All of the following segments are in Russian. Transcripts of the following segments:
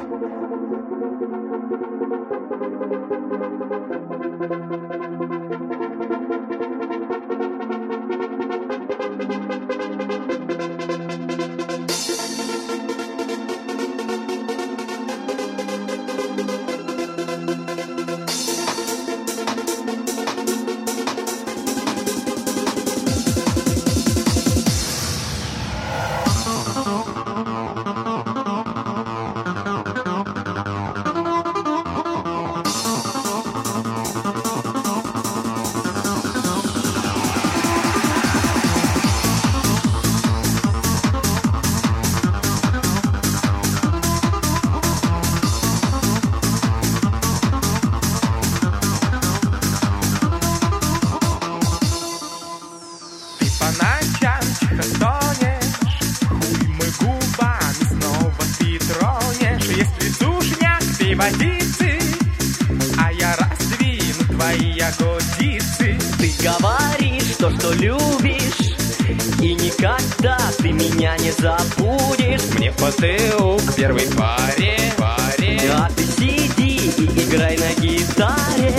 Водицы, а я раздвину твои ягодицы. Ты говоришь то, что любишь, и никогда ты меня не забудешь. Мне в ПТУ к первой паре. А ты сиди и играй на гитаре.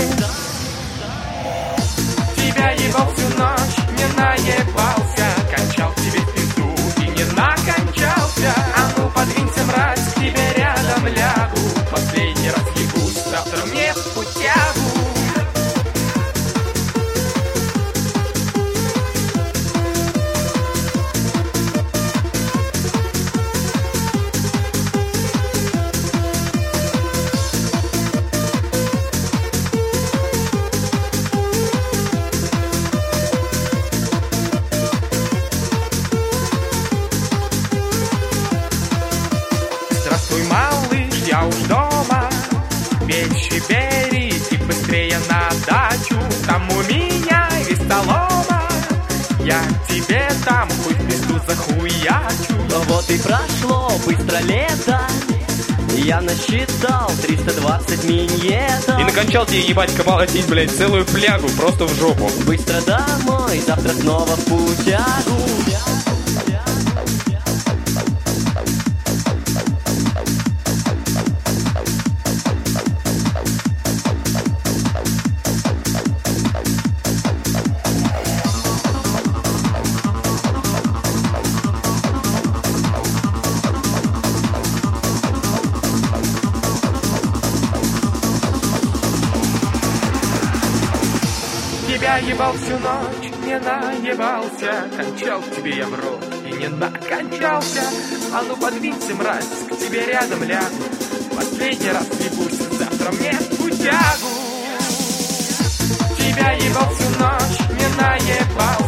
Тебя ебал всю ночь, не наебался, кончал тебе в пизду и не накончался. А ну подвинься, мразь, к тебе рядом лягу. Последний раз ебусь, завтра мне в путягу. Здравствуй, малыш, я уж дома. Вещи бери и быстрее на дачу. Там у меня есть солома. Я тебе там хуй в пизду захуячу. Но вот и прошло быстро лето. Я насчитал 320 миньетов. И накончал тебе, ебать, молотить, блядь, целую флягу просто в жопу. Быстро домой, завтра снова в путягу. Тебя ебал всю ночь, не наебался, кончал к тебе я в рот и не накончался. А ну подвинься, мразь, к тебе рядом лягу. Последний раз ебусь, завтра мне в путягу. Тебя ебал всю ночь, не наебался.